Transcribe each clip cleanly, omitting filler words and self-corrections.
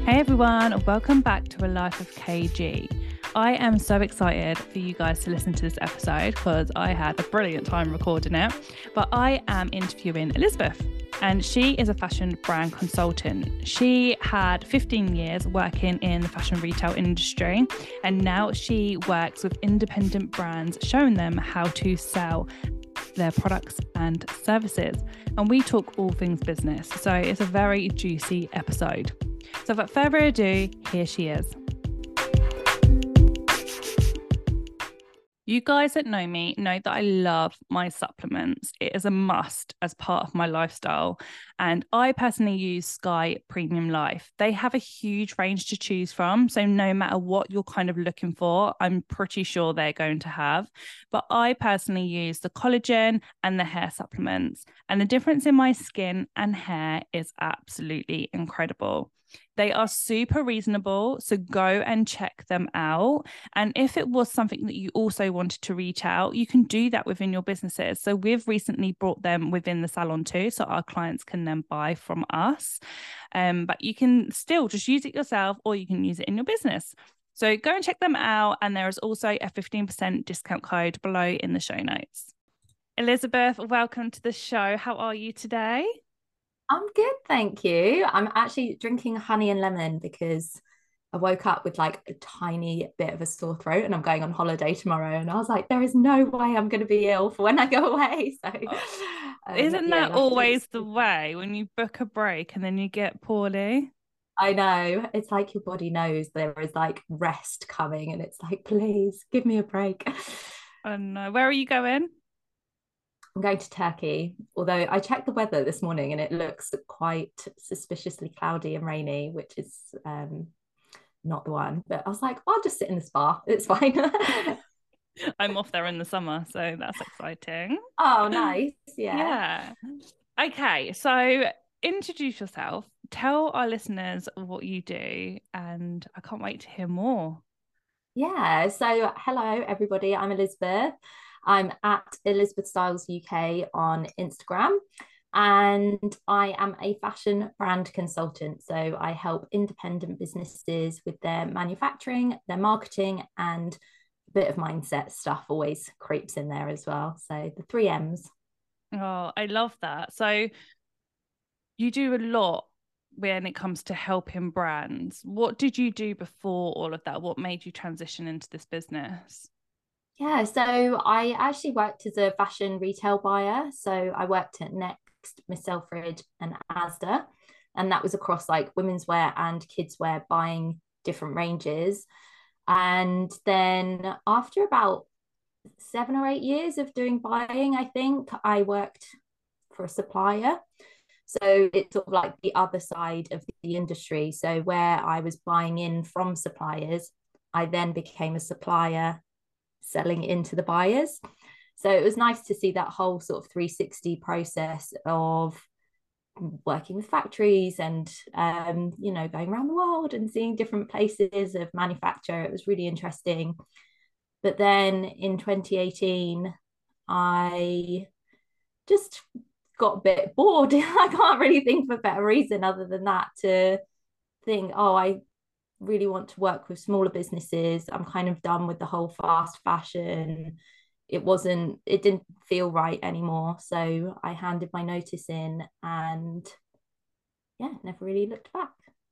Hey everyone, welcome back to A Life of KG. I am so excited for you guys to listen to this episode because I had a brilliant time recording it. But I am interviewing Elizabeth, and she is a fashion brand consultant. She had 15 years working in the fashion retail industry, and now she works with independent brands, showing them how to sell their products and services. And we talk all things business, so it's a very juicy episode. So without further ado, here she is. You guys that know me know that I love my supplements. It is a must as part of my lifestyle. And I personally use Sky Premium Life. They have a huge range to choose from. So no matter what you're kind of looking for, I'm pretty sure they're going to have. But I personally use the collagen and the hair supplements. And the difference in my skin and hair is absolutely incredible. They are super reasonable, so go and check them out. And if it was something that you also wanted to reach out, you can do that within your businesses. So we've recently brought them within the salon too, so our clients can then buy from us. But you can still just use it yourself, or you can use it in your business. So go and check them out. And there is also a 15% discount code below in the show notes. Elizabeth, welcome to the show. How are you today? I'm good, thank you. I'm actually drinking honey and lemon because I woke up with like a tiny bit of a sore throat and I'm going on holiday tomorrow. And I was like, there is no way I'm going to be ill for when I go away. So, Isn't yeah, that like always the way when you book a break and then you get poorly? I know it's like your body knows there is like rest coming and it's like, please give me a break. Oh no, where are you going? I'm going to Turkey, although I checked the weather this morning and it looks quite suspiciously cloudy and rainy, which is not the one. But I was like, I'll just sit in the spa. It's fine. I'm off there in the summer, so that's exciting. Oh, nice. Yeah. Yeah. Okay, so introduce yourself. Tell our listeners what you do, and I can't wait to hear more. Yeah. So, hello, everybody. I'm Elizabeth. I'm at Elizabeth Styles UK on Instagram, and I am a fashion brand consultant. So, I help independent businesses with their manufacturing, their marketing, and a bit of mindset stuff always creeps in there as well. So, the three M's. Oh, I love that. So you do a lot when it comes to helping brands. What did you do before all of that? What made you transition into this business? Yeah, so I actually worked as a fashion retail buyer. So I worked at Next, Miss Selfridge, and Asda, and that was across like women's wear and kids wear, buying different ranges. And then after about 7 or 8 years of doing buying, I think I worked for a supplier. So it's sort of like the other side of the industry. So where I was buying in from suppliers, I then became a supplier selling into the buyers. So it was nice to see that whole sort of 360 process of working with factories and going around the world and seeing different places of manufacture. It was really interesting. But then in 2018, I just got a bit bored. I can't really think of a better reason other than that to think, oh, I really want to work with smaller businesses. I'm kind of done with the whole fast fashion. It didn't feel right anymore. So I handed my notice in and yeah, never really looked back.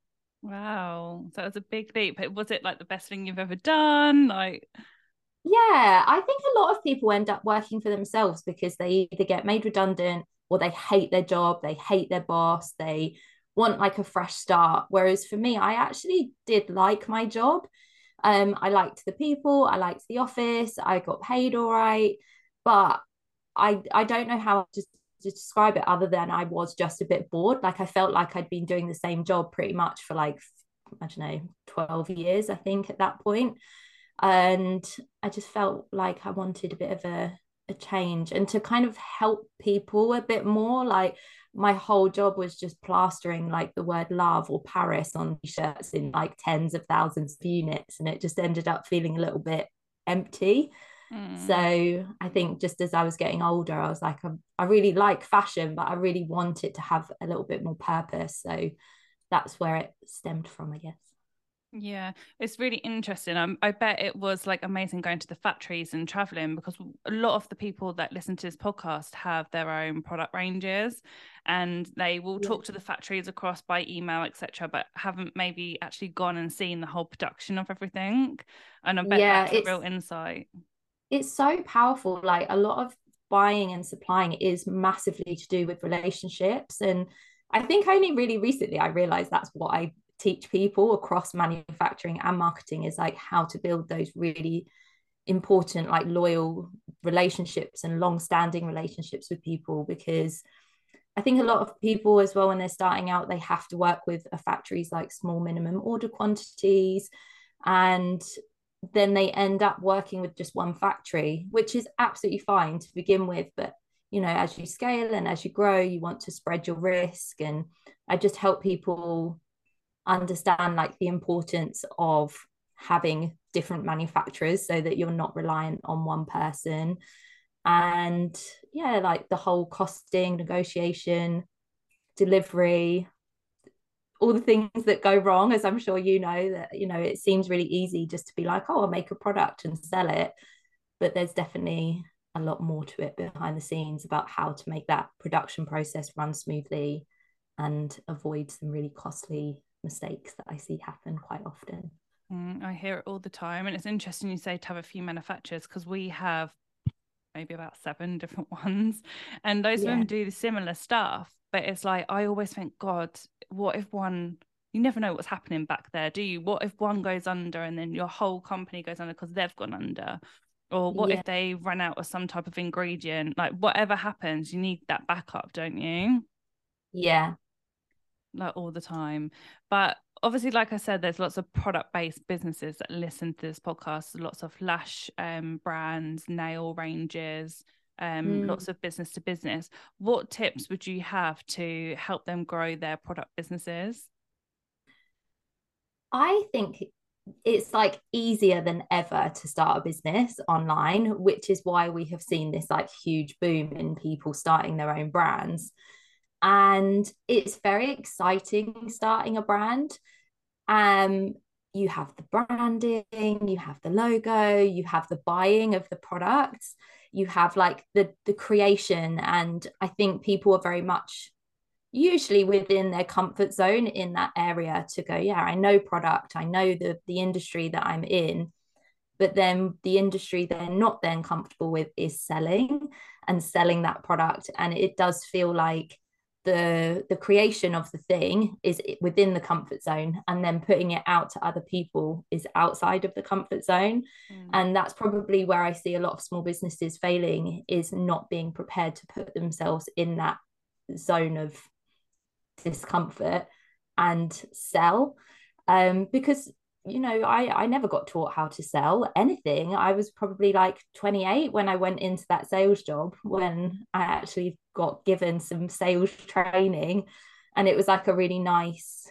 Wow. So it was a big leap. Was it like the best thing you've ever done? Like, Yeah, I think a lot of people end up working for themselves because they either get made redundant or they hate their job, they hate their boss, they want like a fresh start. Whereas for me, I actually did like my job. I liked the people, I liked the office, I got paid all right, but I don't know how to describe it other than I was just a bit bored. Like I felt like I'd been doing the same job pretty much for like I don't know 12 years, I think, at that point. And I just felt like I wanted a bit of a change and to kind of help people a bit more. Like my whole job was just plastering like the word love or Paris on t-shirts in like tens of thousands of units, and it just ended up feeling a little bit empty. So mm, I think just as I was getting older, I was like, I really like fashion, but I really want it to have a little bit more purpose. So that's where it stemmed from, I guess. Yeah, it's really interesting. I bet it was like amazing going to the factories and traveling, because a lot of the people that listen to this podcast have their own product ranges, and they will talk to the factories across by email, etc., but haven't maybe actually gone and seen the whole production of everything. And I bet Yeah, that's a real insight. it's so powerful. Like a lot of buying and supplying is massively to do with relationships. And I think only really recently I realized that's what I teach people across manufacturing and marketing, is like how to build those really important, like loyal relationships and long-standing relationships with people. Because I think a lot of people as well, when they're starting out, they have to work with a factory's like small minimum order quantities, and then they end up working with just one factory, which is absolutely fine to begin with. But you know, as you scale and as you grow, you want to spread your risk. And I just help people understand like the importance of having different manufacturers so that you're not reliant on one person. And yeah, like the whole costing, negotiation, delivery, all the things that go wrong, as I'm sure you know, that, you know, it seems really easy just to be like, oh, I'll make a product and sell it. But there's definitely a lot more to it behind the scenes about how to make that production process run smoothly and avoid some really costly mistakes that I see happen quite often. I hear it all the time. And it's interesting you say to have a few manufacturers, because we have maybe about 7 different ones, and those of them do similar stuff. But it's like, I always think, God, what if one, you never know what's happening back there, do you? What if one goes under and then your whole company goes under because they've gone under? Or what if they run out of some type of ingredient? Like, whatever happens, you need that backup, don't you? Yeah. Like all the time. But obviously, like I said, there's lots of product-based businesses that listen to this podcast, lots of lash brands, nail ranges, lots of business to business. What tips would you have to help them grow their product businesses? I think it's like easier than ever to start a business online, which is why we have seen this like huge boom in people starting their own brands. And it's very exciting starting a brand. Um, you have the branding, you have the logo, you have the buying of the products, you have like the creation. And I think people are very much usually within their comfort zone in that area to go, yeah, I know product, I know the industry that I'm in. But then the industry they're not then comfortable with is selling and selling that product. And it does feel like the creation of the thing is within the comfort zone, and then putting it out to other people is outside of the comfort zone. And that's probably where I see a lot of small businesses failing, is not being prepared to put themselves in that zone of discomfort and sell. Because you know, I never got taught how to sell anything. I was probably like 28 when I went into that sales job, when I actually got given some sales training. And it was like a really nice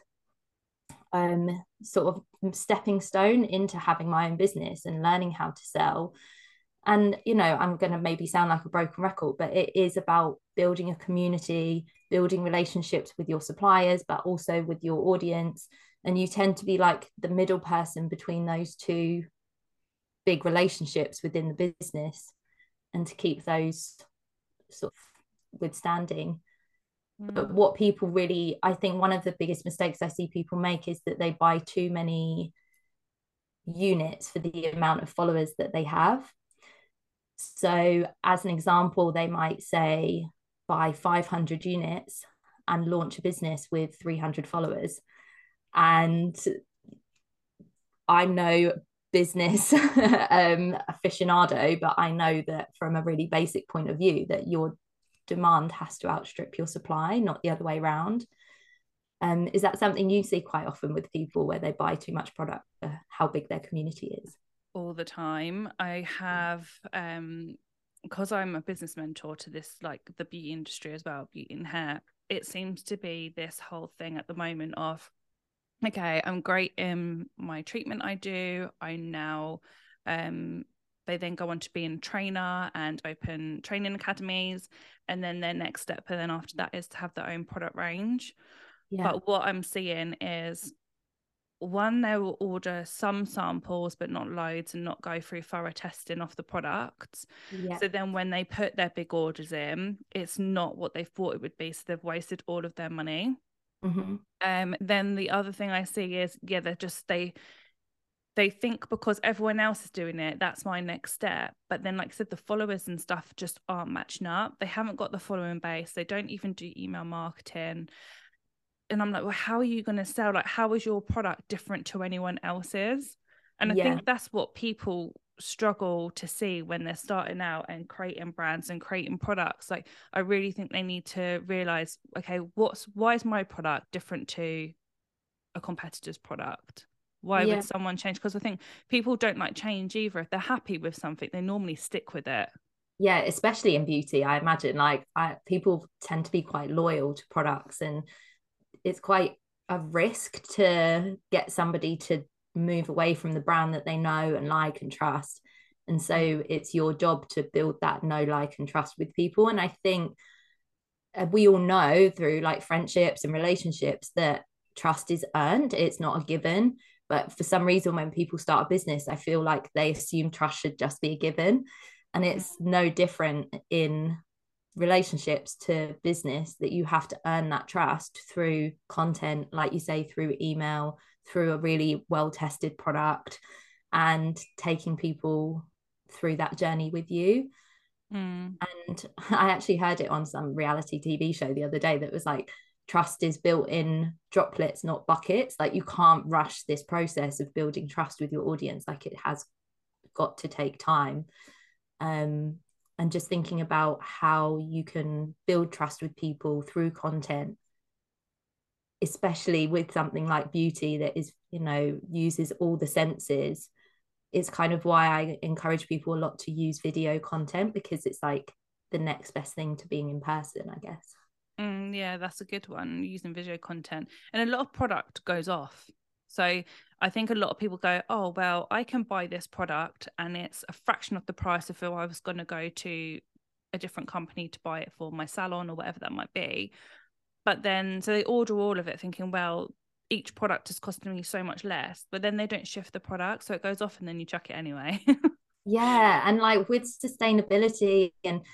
sort of stepping stone into having my own business and learning how to sell. And you know, I'm going to maybe sound like a broken record, but it is about building a community, building relationships with your suppliers, but also with your audience. And you tend to be like the middle person between those two big relationships within the business, and to keep those sort of withstanding. But what people really, I think one of the biggest mistakes I see people make is that they buy too many units for the amount of followers that they have. So, as an example, they might say buy 500 units and launch a business with 300 followers. And I'm no business aficionado, but I know that from a really basic point of view, that your demand has to outstrip your supply, not the other way around. Is that something you see quite often with people, where they buy too much product for how big their community is? All the time. I have because I'm a business mentor to this, like the beauty industry as well, beauty and hair, it seems to be this whole thing at the moment of, okay, I'm great in my treatment I do. I now they then go on to being a trainer and open training academies. And then their next step, and then after that, is to have their own product range. Yeah. But what I'm seeing is, one, they will order some samples but not loads and not go through thorough testing of the products. Yeah. So then when they put their big orders in, it's not what they thought it would be. So they've wasted all of their money. Mm-hmm. Then the other thing I see is, yeah, they think because everyone else is doing it, that's my next step. But then, like I said, the followers and stuff just aren't matching up. They haven't got the following base. They don't even do email marketing. And I'm like, well, how are you going to sell? Like, how is your product different to anyone else's? And I Yeah. think that's what people struggle to see when they're starting out and creating brands and creating products. Like, I really think they need to realize, okay, why is my product different to a competitor's product? Why would Yeah. someone change? Because I think people don't like change either. If they're happy with something, they normally stick with it. Yeah, especially in beauty, I imagine like people tend to be quite loyal to products, and it's quite a risk to get somebody to move away from the brand that they know and like and trust. And so it's your job to build that know, like, and trust with people. And I think we all know through like friendships and relationships that trust is earned, it's not a given. But for some reason, when people start a business, I feel like they assume trust should just be a given. And it's no different in relationships to business, that you have to earn that trust through content, like you say, through email, through a really well tested product, and taking people through that journey with you. Mm. And I actually heard it on some reality TV show the other day that was like, trust is built in droplets, not buckets. Like, you can't rush this process of building trust with your audience. Like, it has got to take time. And just thinking about how you can build trust with people through content, especially with something like beauty that is, uses all the senses. It's kind of why I encourage people a lot to use video content, because it's like the next best thing to being in person, I guess. Yeah, that's a good one, using video content. And a lot of product goes off. So I think a lot of people go, oh, well, I can buy this product and it's a fraction of the price of if I was going to go to a different company to buy it for my salon or whatever that might be. But then, so they order all of it thinking, well, each product is costing me so much less, but then they don't shift the product. So it goes off and then you chuck it anyway. Yeah. And like with sustainability and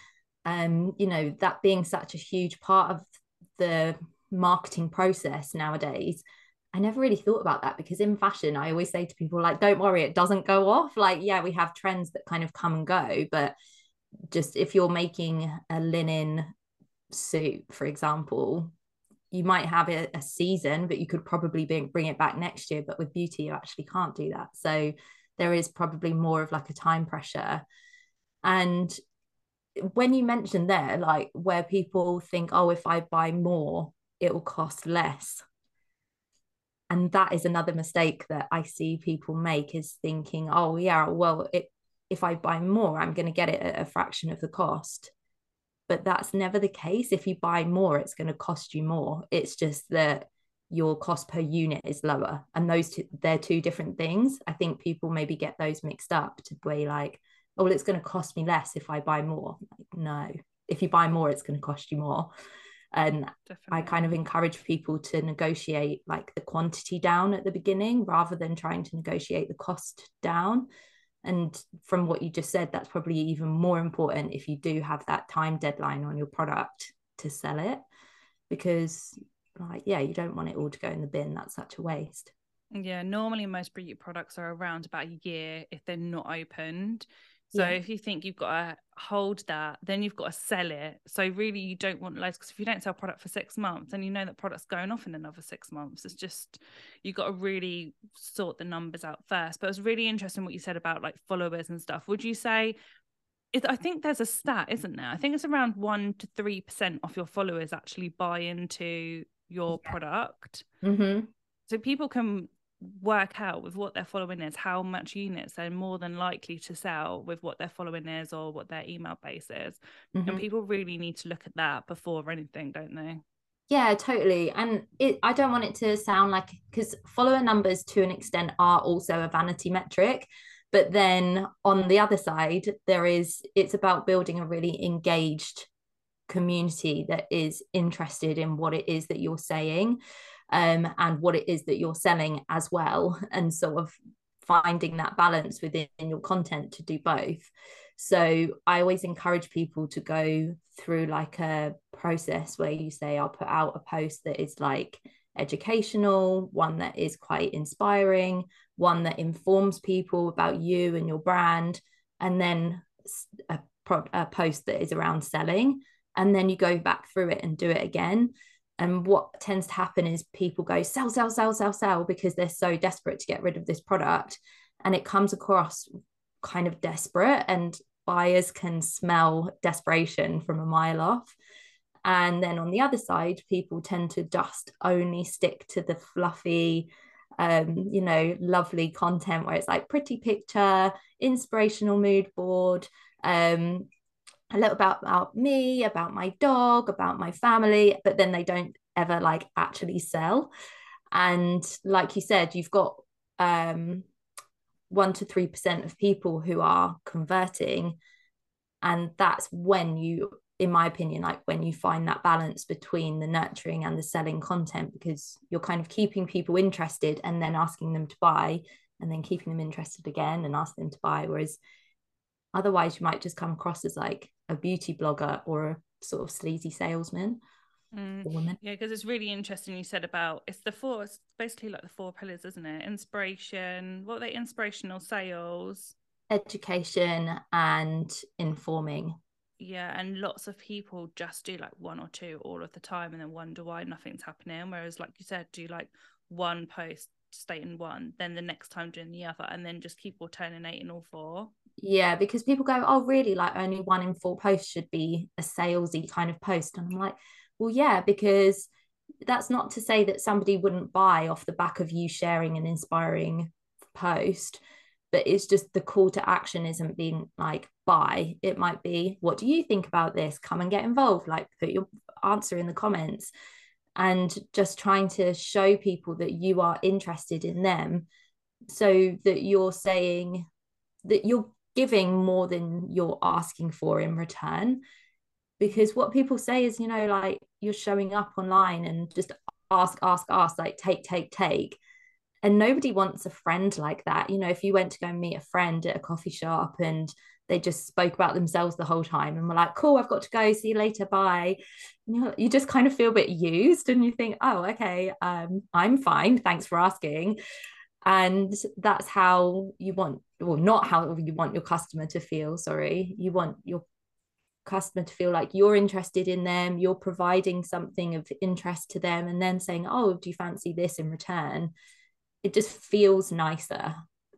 that being such a huge part of the marketing process nowadays, I never really thought about that, because in fashion, I always say to people, like, don't worry, it doesn't go off. Like, yeah, we have trends that kind of come and go, but just if you're making a linen suit, for example, you might have a season, but you could probably bring it back next year. But with beauty, you actually can't do that. So there is probably more of like a time pressure. And when you mentioned there, like where people think, oh, if I buy more, it will cost less. And that is another mistake that I see people make, is thinking, oh, yeah, well, if I buy more, I'm going to get it at a fraction of the cost. But that's never the case. If you buy more, it's going to cost you more. It's just that your cost per unit is lower. And they're two different things. I think people maybe get those mixed up, to be like, oh, well, it's going to cost me less if I buy more. Like, no, if you buy more, it's going to cost you more. And I kind of encourage people to negotiate like the quantity down at the beginning, rather than trying to negotiate the cost down. And from what you just said, that's probably even more important if you do have that time deadline on your product to sell it, because like, yeah, you don't want it all to go in the bin. That's such a waste. Yeah, normally most beauty products are around about a year if they're not opened. So Yeah. if you think you've got to hold that, then you've got to sell it. So really, you don't want loads, because if you don't sell product for 6 months, then you know that product's going off in another 6 months. It's just, you've got to really sort the numbers out first. But it's really interesting what you said about like followers and stuff. Would you say, I think there's a stat, isn't there? I think it's around 1 to 3% of your followers actually buy into your product. Mm-hmm. So people can work out with what their following is how much units they're more than likely to sell with what their following is or what their email base is. Mm-hmm. And people really need to look at that before anything, don't they? Yeah, totally. And I don't want it to sound like, because follower numbers to an extent are also a vanity metric. But then on the other side, it's about building a really engaged community that is interested in what it is that you're saying, and what it is that you're selling as well, and sort of finding that balance within your content to do both. So I always encourage people to go through like a process where you say, I'll put out a post that is like educational, one that is quite inspiring, one that informs people about you and your brand, and then a post that is around selling. And then you go back through it and do it again. And what tends to happen is people go sell, sell, sell, sell, sell, because they're so desperate to get rid of this product. And it comes across kind of desperate, and buyers can smell desperation from a mile off. And then on the other side, people tend to just only stick to the fluffy, lovely content where it's like pretty picture, inspirational mood board, a little about me, about my dog, about my family, but then they don't ever like actually sell. And like you said, you've got 1 to 3% of people who are converting. And that's when you, in my opinion, like when you find that balance between the nurturing and the selling content, because you're kind of keeping people interested and then asking them to buy, and then keeping them interested again and asking them to buy. Whereas otherwise you might just come across as like a beauty blogger or a sort of sleazy salesman. Yeah, because it's really interesting you said about it's basically like the 4 pillars, isn't it? Inspiration, what are they? Inspirational, sales, education, and informing. Yeah, and lots of people just do like 1 or 2 all of the time and then wonder why nothing's happening. Whereas, like you said, do like one post stating one, then the next time doing the other, and then just keep alternating all 4. Yeah, because people go, oh, really? Like only 1 in 4 posts should be a salesy kind of post. And I'm like, well, yeah, because that's not to say that somebody wouldn't buy off the back of you sharing an inspiring post, but it's just the call to action isn't being like buy. It might be, what do you think about this? Come and get involved. Like put your answer in the comments, and just trying to show people that you are interested in them, so that you're saying that you're giving more than you're asking for in return. Because what people say is, like you're showing up online and just ask, like take. And nobody wants a friend like that. If you went to go meet a friend at a coffee shop and they just spoke about themselves the whole time and were like, cool, I've got to go, see you later, bye. You just kind of feel a bit used, and you think, oh, okay, I'm fine, thanks for asking. And that's how you want, well, not how you want your customer to feel, sorry. You want your customer to feel like you're interested in them, you're providing something of interest to them, and then saying, oh, do you fancy this in return? It just feels nicer.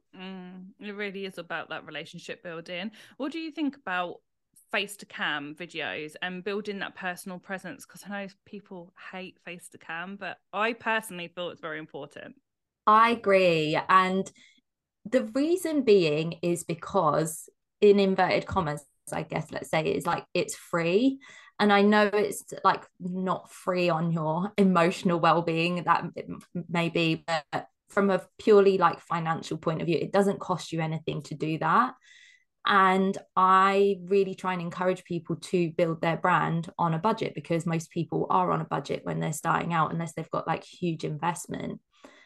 It really is about that relationship building. What do you think about face to cam videos and building that personal presence? Because I know people hate face to cam, but I personally feel it's very important. I agree. And the reason being is because, in inverted commas, I guess, let's say, it's like it's free. And I know it's like not free on your emotional well-being, that may be, but from a purely like financial point of view, it doesn't cost you anything to do that. And I really try and encourage people to build their brand on a budget, because most people are on a budget when they're starting out, unless they've got like huge investment.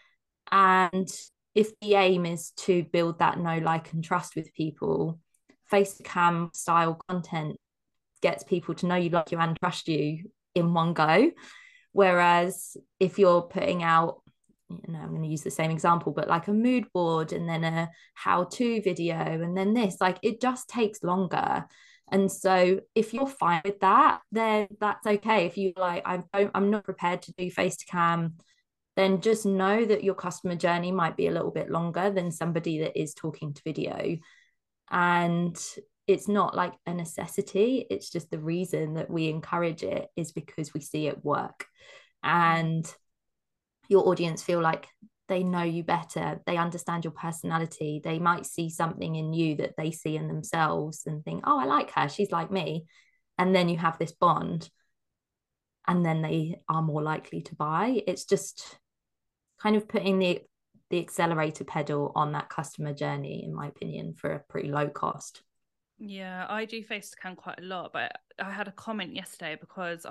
And if the aim is to build that know, like, and trust with people, face cam style content gets people to know you, like you, and trust you in one go. Whereas if you're putting out, I'm going to use the same example, but like a mood board and then a how-to video and then this, like it just takes longer. And so if you're fine with that, then that's okay. If you like, I'm not prepared to do face to cam, then just know that your customer journey might be a little bit longer than somebody that is talking to video. And it's not like a necessity. It's just the reason that we encourage it is because we see it work. And your audience feel like they know you better. They understand your personality. They might see something in you that they see in themselves and think, oh, I like her. She's like me. And then you have this bond. And then they are more likely to buy. It's just kind of putting the accelerator pedal on that customer journey, in my opinion, for a pretty low cost. Yeah, I do FaceTime quite a lot, but I had a comment yesterday because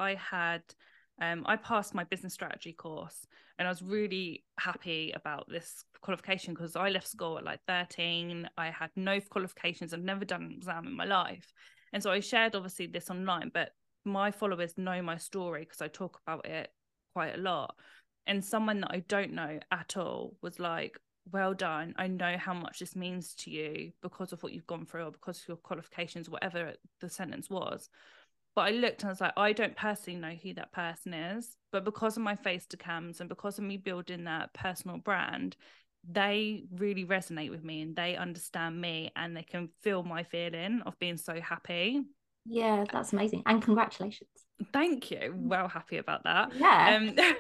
I passed my business strategy course, and I was really happy about this qualification because I left school at like 13. I had no qualifications. I've never done an exam in my life. And so I shared obviously this online, but my followers know my story because I talk about it quite a lot. And someone that I don't know at all was like, well done. I know how much this means to you because of what you've gone through or because of your qualifications, whatever the sentence was. But I looked and I was like, I don't personally know who that person is, but because of my face to cams and because of me building that personal brand, they really resonate with me and they understand me and they can feel my feeling of being so happy. Yeah, that's amazing. And congratulations. Thank you. Well happy about that. Yeah.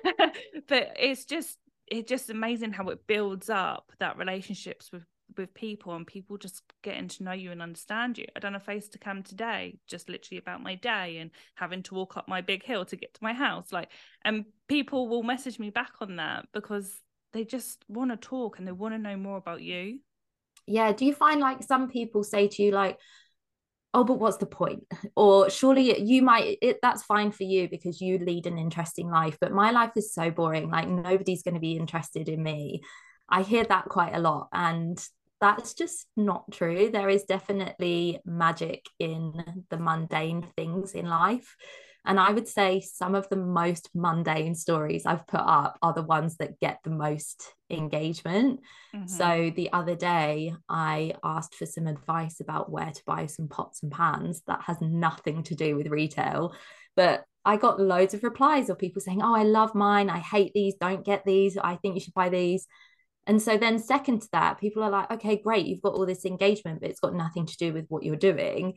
But it's just amazing how it builds up that relationships with people and people just getting to know you and understand you. I done a face to cam today, just literally about my day and having to walk up my big hill to get to my house. Like, and people will message me back on that because they just want to talk and they want to know more about you. Yeah. Do you find like some people say to you, like, oh, but what's the point? Or surely that's fine for you because you lead an interesting life, but my life is so boring. Like, nobody's going to be interested in me. I hear that quite a lot. And that's just not true. There is definitely magic in the mundane things in life. And I would say some of the most mundane stories I've put up are the ones that get the most engagement. Mm-hmm. So the other day, I asked for some advice about where to buy some pots and pans. That has nothing to do with retail, but I got loads of replies of people saying, "Oh, I love mine. I hate these. Don't get these. I think you should buy these." And so then, second to that, people are like, "Okay, great. You've got all this engagement, but it's got nothing to do with what you're doing."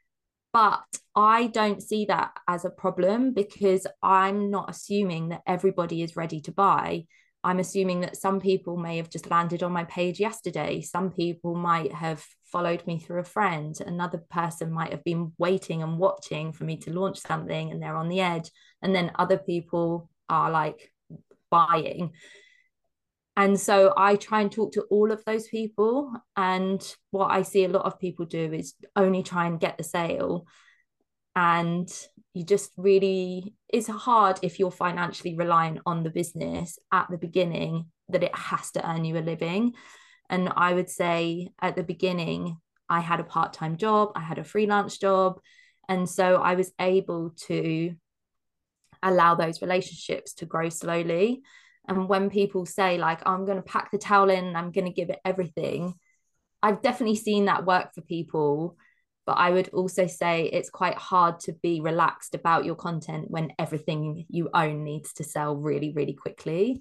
But I don't see that as a problem because I'm not assuming that everybody is ready to buy. I'm assuming that some people may have just landed on my page yesterday. Some people might have followed me through a friend. Another person might have been waiting and watching for me to launch something and they're on the edge. And then other people are like buying. And so I try and talk to all of those people. And what I see a lot of people do is only try and get the sale. And you just really, it's hard if you're financially reliant on the business at the beginning that it has to earn you a living. And I would say at the beginning, I had a part-time job, I had a freelance job. And so I was able to allow those relationships to grow slowly. And when people say, like, I'm going to pack the towel in and I'm going to give it everything, I've definitely seen that work for people. But I would also say it's quite hard to be relaxed about your content when everything you own needs to sell really, really quickly.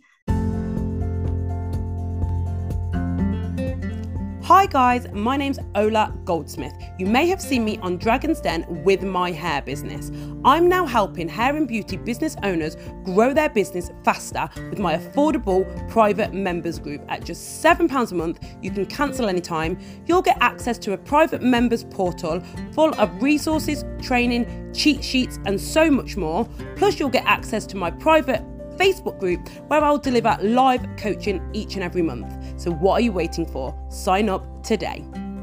Hi guys, my name's Ola Goldsmith. You may have seen me on Dragon's Den with my hair business. I'm now helping hair and beauty business owners grow their business faster with my affordable private members group. At just £7 a month, you can cancel anytime. You'll get access to a private members portal full of resources, training, cheat sheets and so much more. Plus you'll get access to my private Facebook group where I'll deliver live coaching each and every month. So what are you waiting for? Sign up today.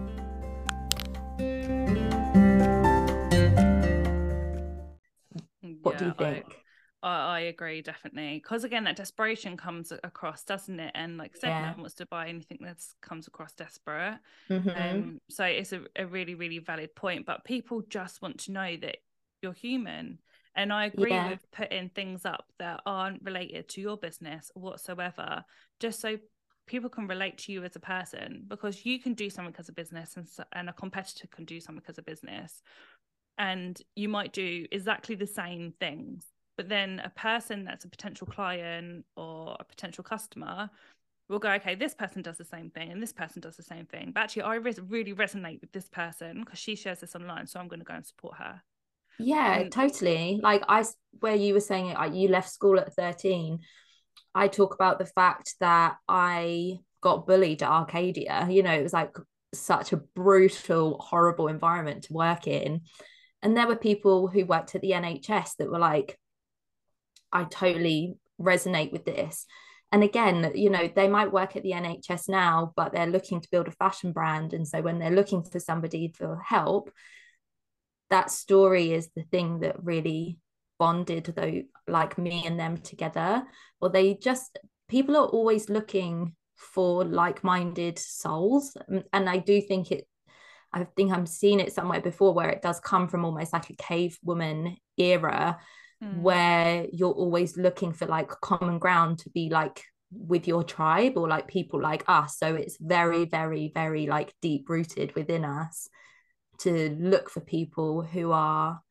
What do you think? I agree definitely because again that desperation comes across, doesn't it? And like I said, no one wants to buy anything that comes across desperate. So it's a really, really valid point, but people just want to know that you're human. And I agree with putting things up that aren't related to your business whatsoever, just so people can relate to you as a person, because you can do something as a business and a competitor can do something as a business. And you might do exactly the same things, but then a person that's a potential client or a potential customer will go, okay, this person does the same thing and this person does the same thing. But actually, I really resonate with this person because she shares this online, so I'm going to go and support her. Yeah, totally. Like where you were saying you left school at 13. I talk about the fact that I got bullied at Arcadia. You know, it was like such a brutal, horrible environment to work in. And there were people who worked at the NHS that were like, I totally resonate with this. And again, you know, they might work at the NHS now, but they're looking to build a fashion brand. And so when they're looking for somebody for help, that story is the thing that really bonded though, like me and them together. Or they just, people are always looking for like-minded souls. And I do think I think I'm seeing it somewhere before where it does come from almost like a cave woman era, where you're always looking for like common ground to be like with your tribe or like people like us. So it's very, very, very like deep rooted within us to look for people who are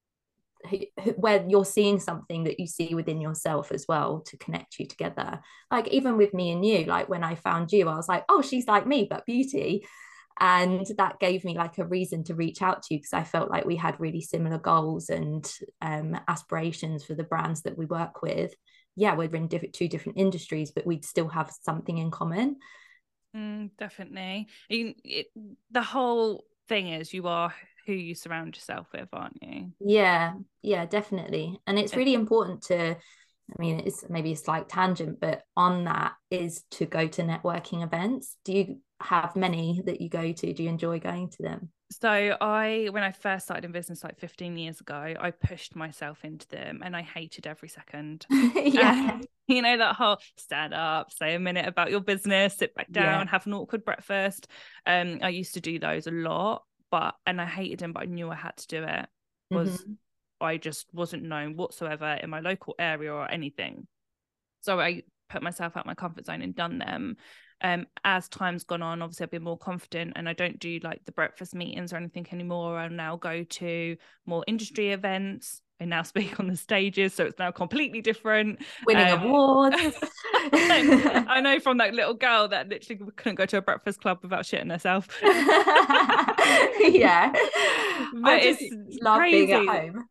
where you're seeing something that you see within yourself as well to connect you together. Like even with me and you, like when I found you, I was like, oh, she's like me but beauty. And that gave me like a reason to reach out to you, because I felt like we had really similar goals and aspirations for the brands that we work with. Yeah, we're in two different industries, but we'd still have something in common. Definitely. The whole thing is you are who you surround yourself with, aren't you? Yeah, definitely. And it's really important to, I mean, it's maybe a slight tangent, but on that is to go to networking events. Do you have many that you go to? Do you enjoy going to them? So when I first started in business like 15 years ago, I pushed myself into them and I hated every second. Yeah. You know, that whole stand up, say a minute about your business, sit back down, have an awkward breakfast. I used to do those a lot, and I hated them, but I knew I had to do it because I just wasn't known whatsoever in my local area or anything. So I put myself out my comfort zone and done them. As time's gone on, obviously I've been more confident and I don't do like the breakfast meetings or anything anymore. I now go to more industry events. I now speak on the stages, so it's now completely different. Winning awards. I know from that little girl that literally couldn't go to a breakfast club without shitting herself. Yeah. But I just love crazy. being at home.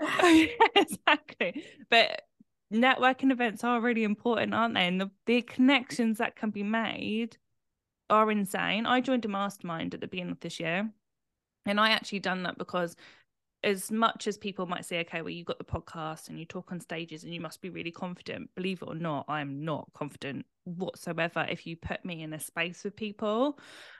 Exactly. But networking events are really important, aren't they? And the connections that can be made are insane. I joined a mastermind at the beginning of this year, and I actually done that because as much as people might say, okay, well, you got the podcast and you talk on stages and you must be really confident, believe it or not, I'm not confident whatsoever if you put me in a space with people.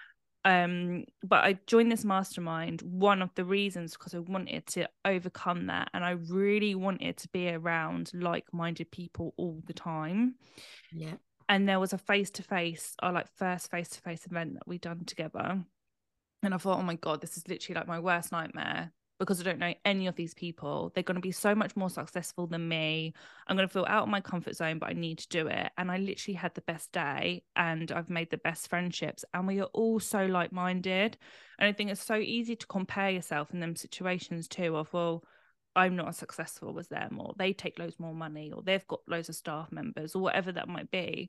But I joined this mastermind, one of the reasons because I wanted to overcome that, and I really wanted to be around like-minded people all the time. Yeah. And there was a face-to-face, or like first face-to-face event that we done together, and I thought, oh my god, this is literally like my worst nightmare, because I don't know any of these people. They're going to be so much more successful than me. I'm going to feel out of my comfort zone, but I need to do it. And I literally had the best day and I've made the best friendships. And we are all so like-minded. And I think it's so easy to compare yourself in them situations too of, well, I'm not as successful as them, or they take loads more money, or they've got loads of staff members, or whatever that might be.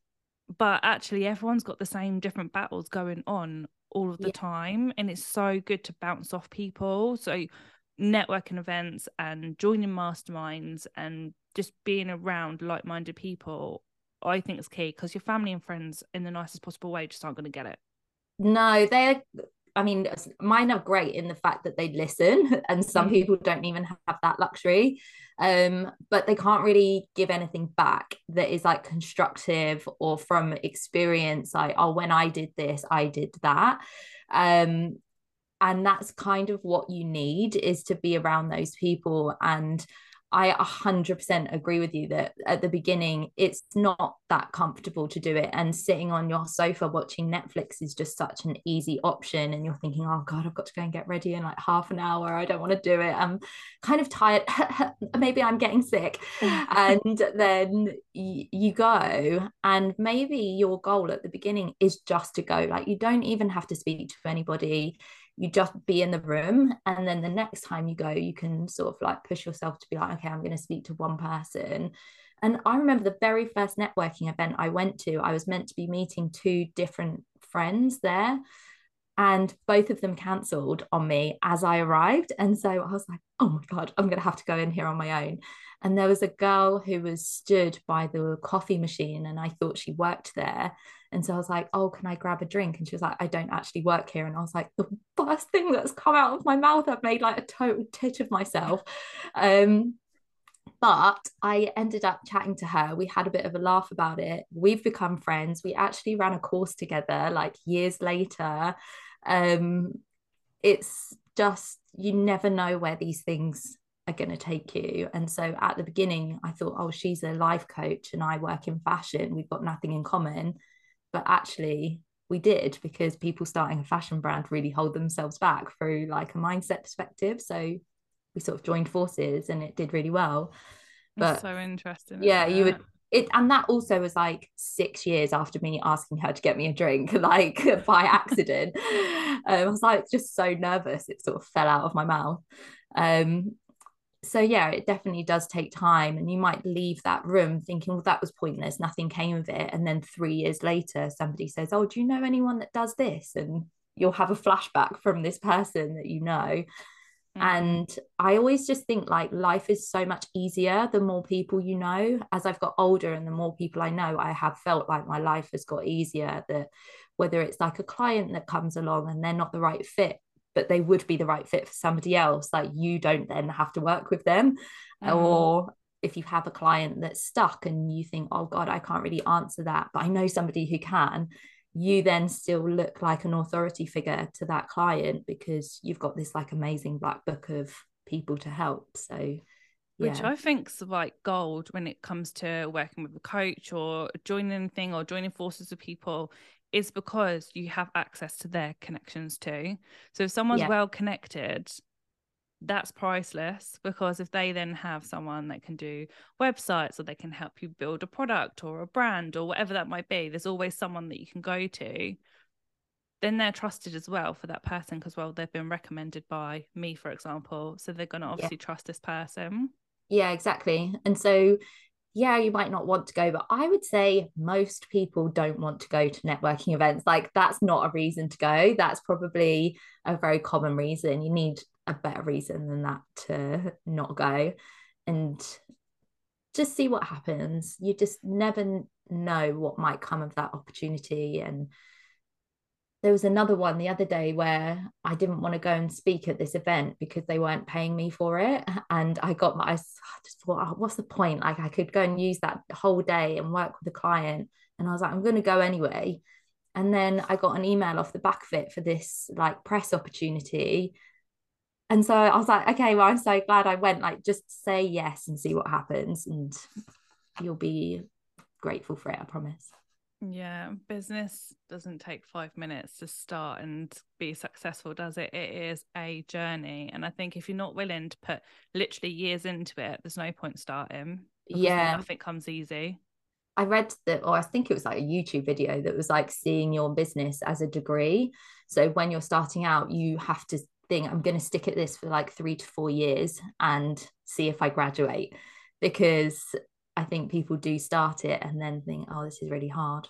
But actually, everyone's got the same different battles going on all of the time, and it's so good to bounce off people. So networking events and joining masterminds and just being around like-minded people, I think is key, because your family and friends in the nicest possible way just aren't going to get it. No, I mean, mine are great in the fact that they listen, and some people don't even have that luxury. But they can't really give anything back that is like constructive or from experience, like, oh, when I did this, I did that. And that's kind of what you need, is to be around those people. And I 100% agree with you that at the beginning, it's not that comfortable to do it. And sitting on your sofa watching Netflix is just such an easy option. And you're thinking, oh God, I've got to go and get ready in like half an hour. I don't want to do it. I'm kind of tired. Maybe I'm getting sick. And then you go, and maybe your goal at the beginning is just to go. Like, you don't even have to speak to anybody. You just be in the room, and then the next time you go, you can sort of like push yourself to be like, okay, I'm going to speak to one person. And I remember the very first networking event I went to, I was meant to be meeting two different friends there, and both of them cancelled on me as I arrived. And so I was like, oh my God, I'm going to have to go in here on my own. And there was a girl who was stood by the coffee machine, and I thought she worked there. And so I was like, oh, can I grab a drink? And she was like, I don't actually work here. And I was like, the first thing that's come out of my mouth, I've made like a total tit of myself. But I ended up chatting to her. We had a bit of a laugh about it. We've become friends. We actually ran a course together like years later. Um, it's just, you never know where these things are going to take you. And so at the beginning, I thought, oh, she's a life coach and I work in fashion. We've got nothing in common. But actually, we did, because people starting a fashion brand really hold themselves back through like a mindset perspective. So we sort of joined forces and it did really well. It's But so interesting, yeah, isn't you would it? it, and that also was like 6 years after me asking her to get me a drink, like by accident. I was like just so nervous, it sort of fell out of my mouth. Um, so yeah, it definitely does take time, and you might leave that room thinking, well, that was pointless, nothing came of it, and then 3 years later somebody says, oh, do you know anyone that does this? And you'll have a flashback from this person that you know. And I always just think like life is so much easier the more people you know. As I've got older and the more people I know, I have felt like my life has got easier. That whether it's like a client that comes along and they're not the right fit, but they would be the right fit for somebody else, like you don't then have to work with them. Or if you have a client that's stuck and you think, oh God, I can't really answer that, but I know somebody who can, you then still look like an authority figure to that client because you've got this like amazing black book of people to help. So Which yeah. I think's like gold when it comes to working with a coach or joining anything or joining forces with people, is because you have access to their connections too. So if someone's Yeah. well connected, that's priceless, because if they then have someone that can do websites or they can help you build a product or a brand or whatever that might be, there's always someone that you can go to. Then they're trusted as well for that person, because well, they've been recommended by me, for example, so they're going to Yeah. obviously trust this person. Yeah, exactly. And so yeah, you might not want to go, but I would say most people don't want to go to networking events. Like that's not a reason to go. That's probably a very common reason. You need a better reason than that to not go. And just see what happens. You just never know what might come of that opportunity. And there was another one the other day where I didn't want to go and speak at this event because they weren't paying me for it. And I just thought, oh, what's the point? Like I could go and use that whole day and work with a client. And I was like, I'm going to go anyway. And then I got an email off the back of it for this like press opportunity. And so I was like, okay, well, I'm so glad I went. Like, just say yes and see what happens. And you'll be grateful for it, I promise. Yeah, business doesn't take 5 minutes to start and be successful, does it? It is a journey. And I think if you're not willing to put literally years into it, there's no point starting, because Yeah. nothing comes easy. I read that, or I think it was like a YouTube video that was like seeing your business as a degree. So when you're starting out, you have to think, I'm going to stick at this for like 3 to 4 years and see if I graduate. Because I think people do start it and then think, oh, this is really hard.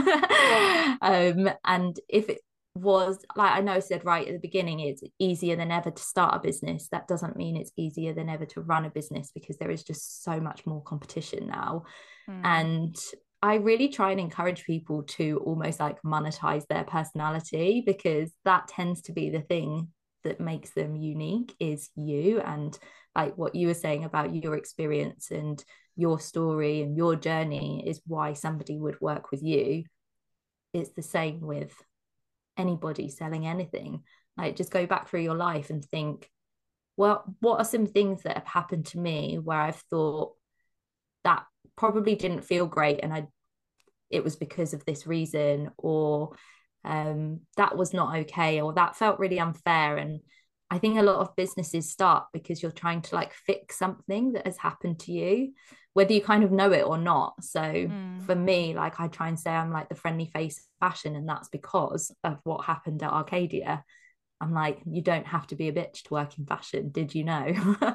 And if it was like I know I said right at the beginning, it's easier than ever to start a business. That doesn't mean it's easier than ever to run a business, because there is just so much more competition now. And I really try and encourage people to almost like monetize their personality, because that tends to be the thing that makes them unique, is you. And like what you were saying about your experience and your story and your journey is why somebody would work with you. It's the same with anybody selling anything. Like just go back through your life and think, well, what are some things that have happened to me where I've thought that probably didn't feel great, and it was because of this reason, or that was not okay, or that felt really unfair. And I think a lot of businesses start because you're trying to like fix something that has happened to you, whether you kind of know it or not. So for me, like I try and say I'm like the friendly face of fashion, and that's because of what happened at Arcadia. I'm like, you don't have to be a bitch to work in fashion. Did you know?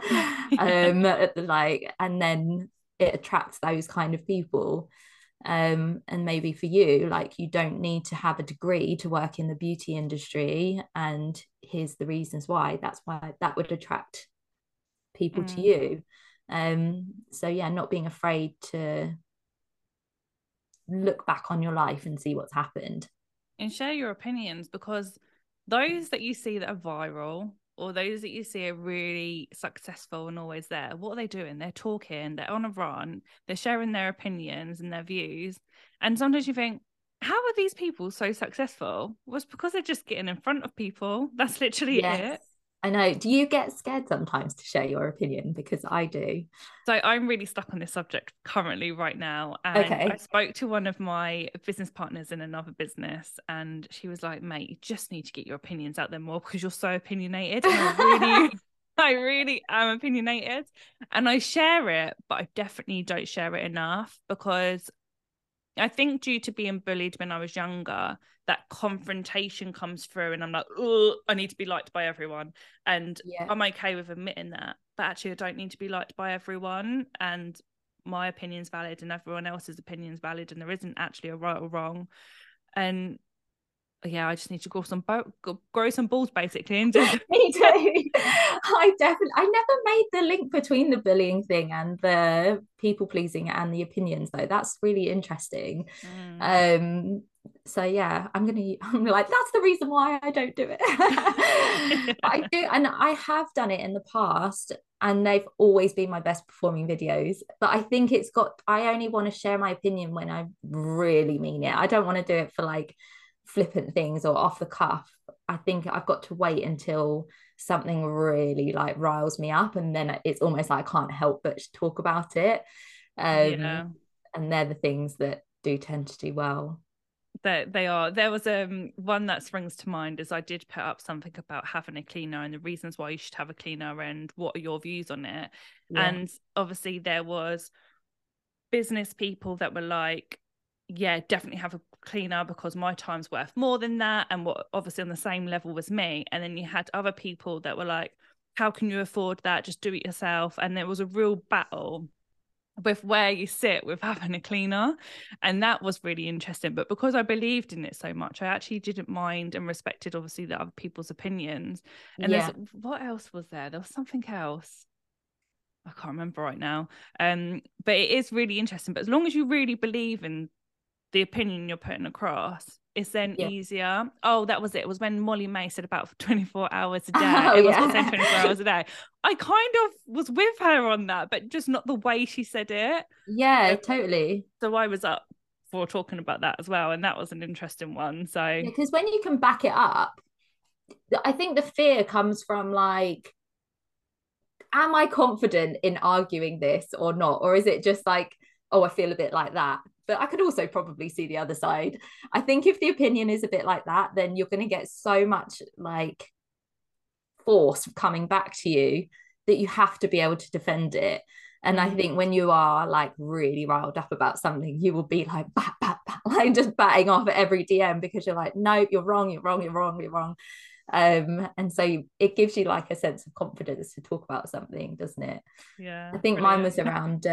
Like, and then it attracts those kind of people. And maybe for you, like you don't need to have a degree to work in the beauty industry. And here's the reasons why. That's why that would attract people to you. So yeah, not being afraid to look back on your life and see what's happened. And share your opinions, because those that you see that are viral or those that you see are really successful and always there, what are they doing? They're talking, they're on a run, they're sharing their opinions and their views. And sometimes you think, how are these people so successful? Well, it's because they're just getting in front of people. That's literally it. I know. Do you get scared sometimes to share your opinion? Because I do. So I'm really stuck on this subject currently right now. And I spoke to one of my business partners in another business, and she was like, mate, you just need to get your opinions out there more because you're so opinionated. And I really am opinionated. And I share it, but I definitely don't share it enough because I think due to being bullied when I was younger, that confrontation comes through and I'm like, oh, I need to be liked by everyone. And I'm okay with admitting that. But actually, I don't need to be liked by everyone. And my opinion's valid and everyone else's opinion's valid. And there isn't actually a right or wrong. And yeah, I just need to grow some balls basically. And just... Me too. I never made the link between the bullying thing and the people pleasing and the opinions though. That's really interesting. So yeah, I'm like, that's the reason why I don't do it. But I do, and I have done it in the past and they've always been my best performing videos. But I think I only want to share my opinion when I really mean it. I don't want to do it for like flippant things or off the cuff. I think I've got to wait until something really like riles me up, and then it's almost like I can't help but talk about it. And they're the things that do tend to do well. They are. There was one that springs to mind is I did put up something about having a cleaner and the reasons why you should have a cleaner and what are your views on it. And obviously there was business people that were like, yeah, definitely have a cleaner because my time's worth more than that, and what obviously on the same level was me. And then you had other people that were like, how can you afford that, just do it yourself. And there was a real battle with where you sit with having a cleaner, and that was really interesting. But because I believed in it so much, I actually didn't mind and respected obviously the other people's opinions. And there's what else was there was something else I can't remember right now, but it is really interesting. But as long as you really believe in the opinion you're putting across, it's then easier. Oh, that was it. It was when Molly-Mae said about 24 hours a day. It was saying 24 hours a day. I kind of was with her on that, but just not the way she said it. Yeah, totally. So I was up for talking about that as well. And that was an interesting one. So because when you can back it up, I think the fear comes from like, am I confident in arguing this or not? Or is it just like, oh, I feel a bit like that? But I could also probably see the other side. I think if the opinion is a bit like that, then you're going to get so much like force coming back to you that you have to be able to defend it. And I think when you are like really riled up about something, you will be like, bat, bat, bat, like just batting off at every DM because you're like, no, you're wrong, you're wrong, you're wrong, you're wrong. And so it gives you like a sense of confidence to talk about something, doesn't it? Yeah. I think mine was around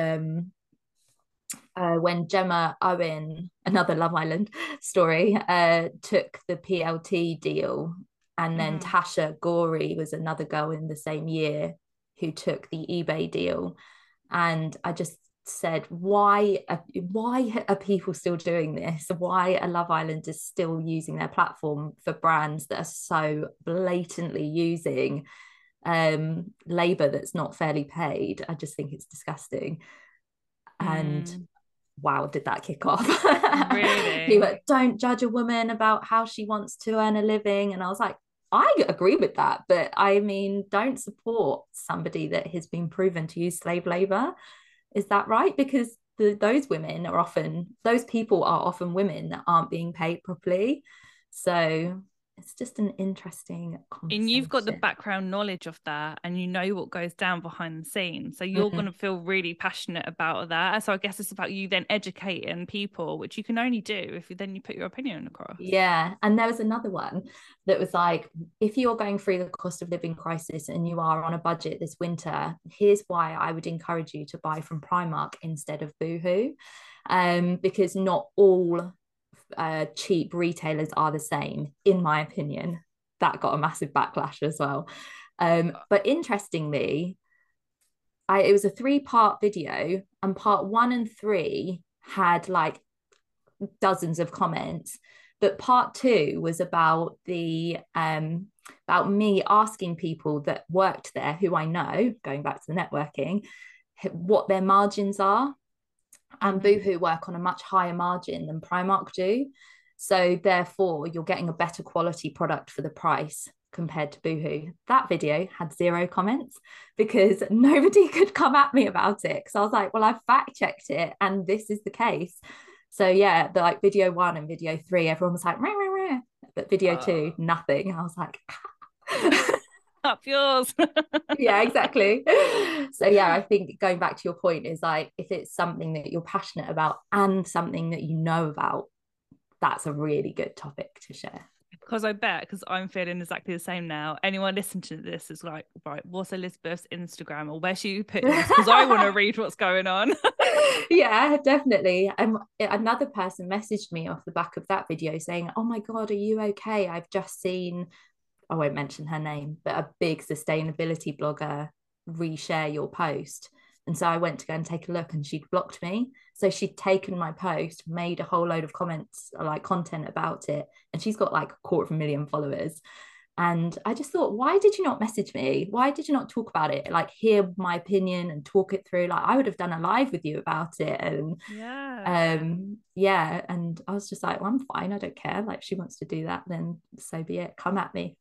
when Gemma Owen, another Love Island story, took the PLT deal, and then Tasha Gorey was another girl in the same year who took the eBay deal. And I just said, why are people still doing this? Why are Love Islanders still using their platform for brands that are so blatantly using labor that's not fairly paid? I just think it's disgusting. And wow, did that kick off? Really? He went, don't judge a woman about how she wants to earn a living. And I was like, I agree with that, but I mean, don't support somebody that has been proven to use slave labor. Is that right? Because those people are often women that aren't being paid properly. So it's just an interesting conversation. And you've got the background knowledge of that, and you know what goes down behind the scenes. So you're going to feel really passionate about that. So I guess it's about you then educating people, which you can only do if you put your opinion across. Yeah. And there was another one that was like, if you're going through the cost of living crisis and you are on a budget this winter, here's why I would encourage you to buy from Primark instead of Boohoo. Because not all cheap retailers are the same, in my opinion. That got a massive backlash as well. But interestingly, it was a 3-part video, and part 1 and 3 had like dozens of comments, but part 2 was about the about me asking people that worked there who I know, going back to the networking, what their margins are. And Boohoo work on a much higher margin than Primark do. So therefore, you're getting a better quality product for the price compared to Boohoo. That video had 0 comments because nobody could come at me about it. Because I was like, well, I've fact checked it and this is the case. So yeah, the like video 1 and video 3, everyone was like, rah, rah, rah. But video 2, nothing. I was like, up yours. Yeah, exactly. So yeah, I think going back to your point is like, if it's something that you're passionate about and something that you know about, that's a really good topic to share. Because I bet, because I'm feeling exactly the same now. Anyone listening to this is like, right, what's Elizabeth's Instagram, or where should you put this? Because I want to read what's going on. Yeah, definitely. Another person messaged me off the back of that video saying, oh my God, are you okay? I've just seen, I won't mention her name, but a big sustainability blogger reshare your post. And so I went to go and take a look and she'd blocked me. So she'd taken my post, made a whole load of comments, like content about it. And she's got like 250,000 followers. And I just thought, why did you not message me? Why did you not talk about it? Like, hear my opinion and talk it through. Like, I would have done a live with you about it. And yeah. And I was just like, well, I'm fine. I don't care. Like, she wants to do that, then so be it. Come at me.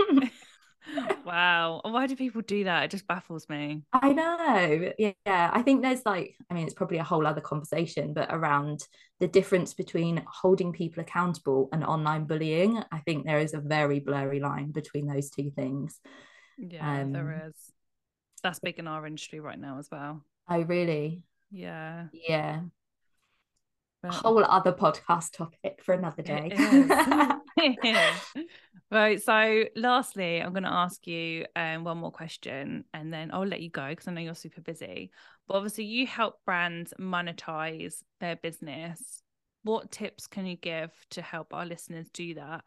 Wow. Why do people do that? It just baffles me. I know. Yeah. I think there's like, I mean, it's probably a whole other conversation, but around the difference between holding people accountable and online bullying, I think there is a very blurry line between those two things. Yeah, there is. That's big in our industry right now as well. Oh, really? Yeah. Yeah. But a whole other podcast topic for another day. It is. Right. So lastly, I'm going to ask you one more question and then I'll let you go because I know you're super busy. But obviously you help brands monetize their business. What tips can you give to help our listeners do that?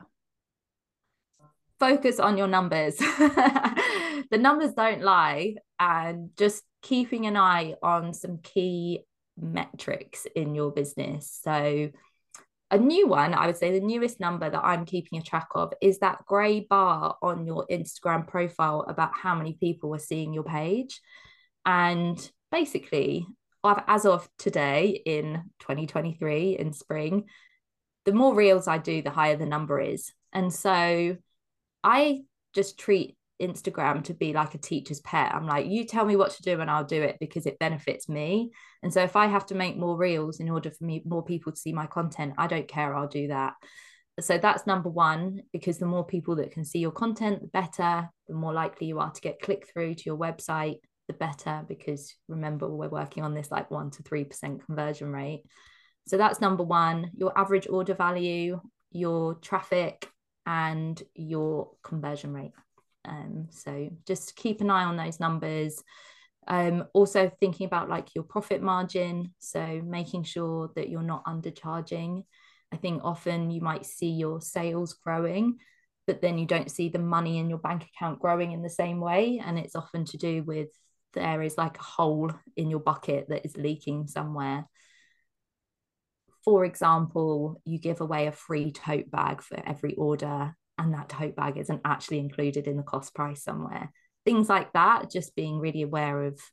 Focus on your numbers. The numbers don't lie, and just keeping an eye on some key metrics in your business. So a new one, I would say the newest number that I'm keeping a track of is that grey bar on your Instagram profile about how many people are seeing your page. And basically, as of today in 2023 in spring, the more reels I do, the higher the number is. And so I just treat Instagram to be like a teacher's pet. I'm like, you tell me what to do and I'll do it because it benefits me. And so if I have to make more reels in order for more people to see my content, I don't care, I'll do that. So that's number one, because the more people that can see your content, the better. The more likely you are to get click through to your website, the better, because remember, we're working on this like 1 to 3% conversion rate. So that's number one, your average order value, your traffic, and your conversion rate. So just keep an eye on those numbers. Also thinking about like your profit margin, so making sure that you're not undercharging. I think often you might see your sales growing, but then you don't see the money in your bank account growing in the same way, and it's often to do with there is like a hole in your bucket that is leaking somewhere. For example, you give away a free tote bag for every order, and that tote bag isn't actually included in the cost price somewhere. Things like that, just being really aware of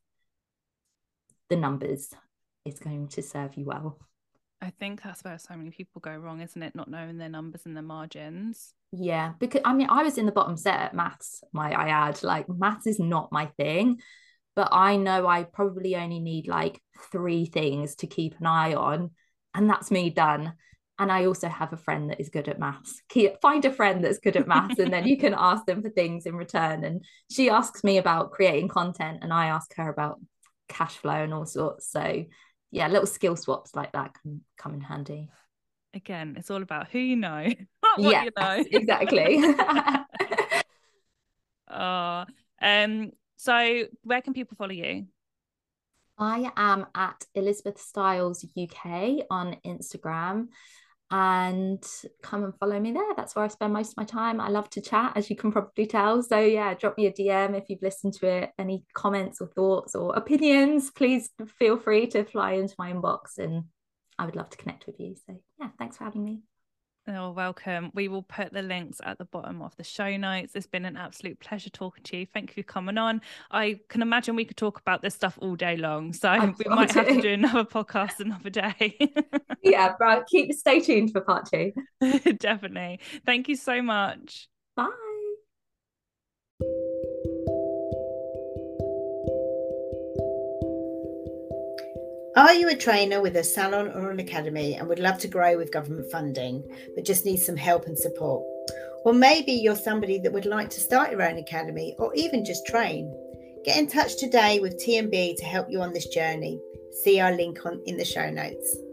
the numbers is going to serve you well. I think that's where so many people go wrong, isn't it? Not knowing their numbers and their margins. Yeah, because I mean, I was in the bottom set at maths, might I add. Like, maths is not my thing, but I know I probably only need like 3 things to keep an eye on, and that's me done. And I also have a friend that is good at maths. Find a friend that's good at maths, and then you can ask them for things in return. And she asks me about creating content, and I ask her about cash flow and all sorts. So yeah, little skill swaps like that can come in handy. Again, it's all about who you know, not what you know. Exactly. So where can people follow you? I am at Elizabeth Styles UK on Instagram, and come and follow me there. That's where I spend most of my time. I love to chat, as you can probably tell. So yeah, drop me a DM if you've listened to it. Any comments or thoughts or opinions, please feel free to fly into my inbox, and I would love to connect with you. So yeah, thanks for having me. Oh, welcome. We will put the links at the bottom of the show notes. It's been an absolute pleasure talking to you. Thank you for coming on. I can imagine we could talk about this stuff all day long. So we might have to do another podcast another day. Yeah, right. Stay tuned for part 2. Definitely. Thank you so much. Bye. Are you a trainer with a salon or an academy and would love to grow with government funding, but just need some help and support? Or maybe you're somebody that would like to start your own academy or even just train. Get in touch today with TMB to help you on this journey. See our link in the show notes.